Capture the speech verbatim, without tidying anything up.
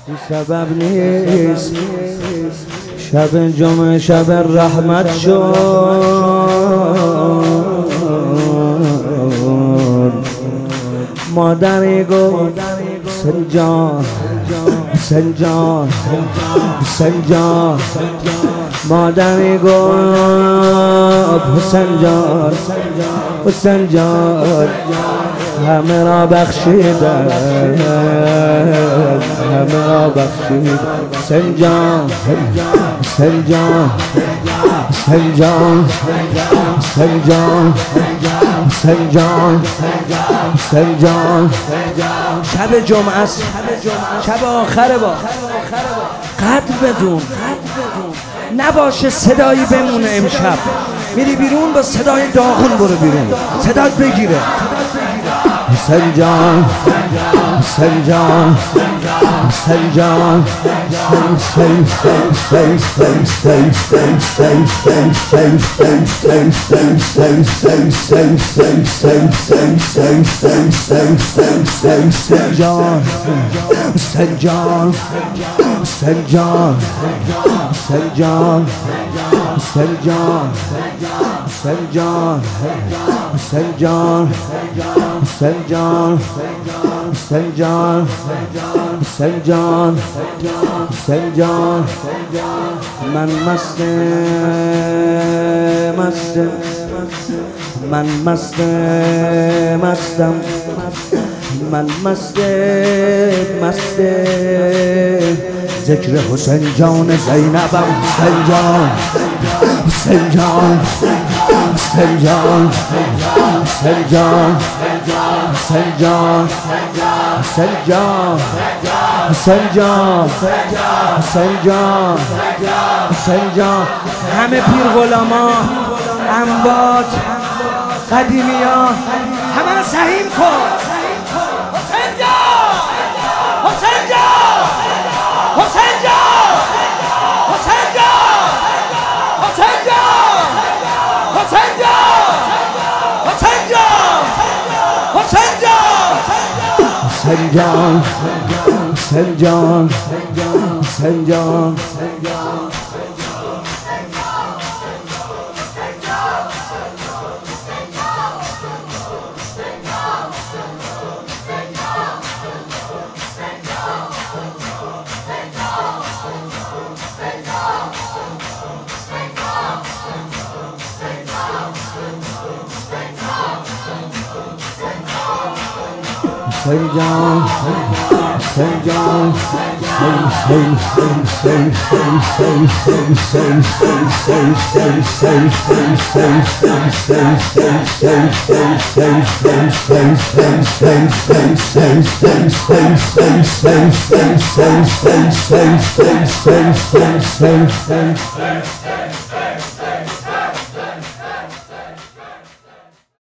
سبب نیست شب جمعه شب رحمت شد مادری گفت سنجان سنجان سنجان مادری گفت حسین جان حسین جان همه را بخشیدم همه را بخشیدم حسین جان حسین جان حسین جان حسین جان حسین جان حسین جان شب جمعه است شب آخره با قدر بدون نباشه صدایی بمونه امشب میری بیرون با صدای داغون برو بیرون صدات بگیره حسین جان حسین جان حسین جان حسین حسین حسین حسین حسین حسین حسین حسین حسین حسین حسین حسین جان حسین جان حسین جان حسین جان حسین جان حسین جان حسین جان حسین جان حسین جان حسین جان حسین جان من مست مست من مست مستم من مست مست ذکر حسین جان زینبم حسین جان حسین جان حسین جان حسین جان حسین جان حسین جان حسین جان حسین جان حسین جان همه پیر غلاما انبات قدیمیان همه رو سهیم کن حسین جان حسین جان حسین جان حسین جان حسین جان حسین جان حسین جان حسین جان حسین جان حسین جان حسین جان Saint John, Saint John, Saint Saint Saint Saint Saint Saint Saint Saint Saint Saint Saint Saint Saint Saint Saint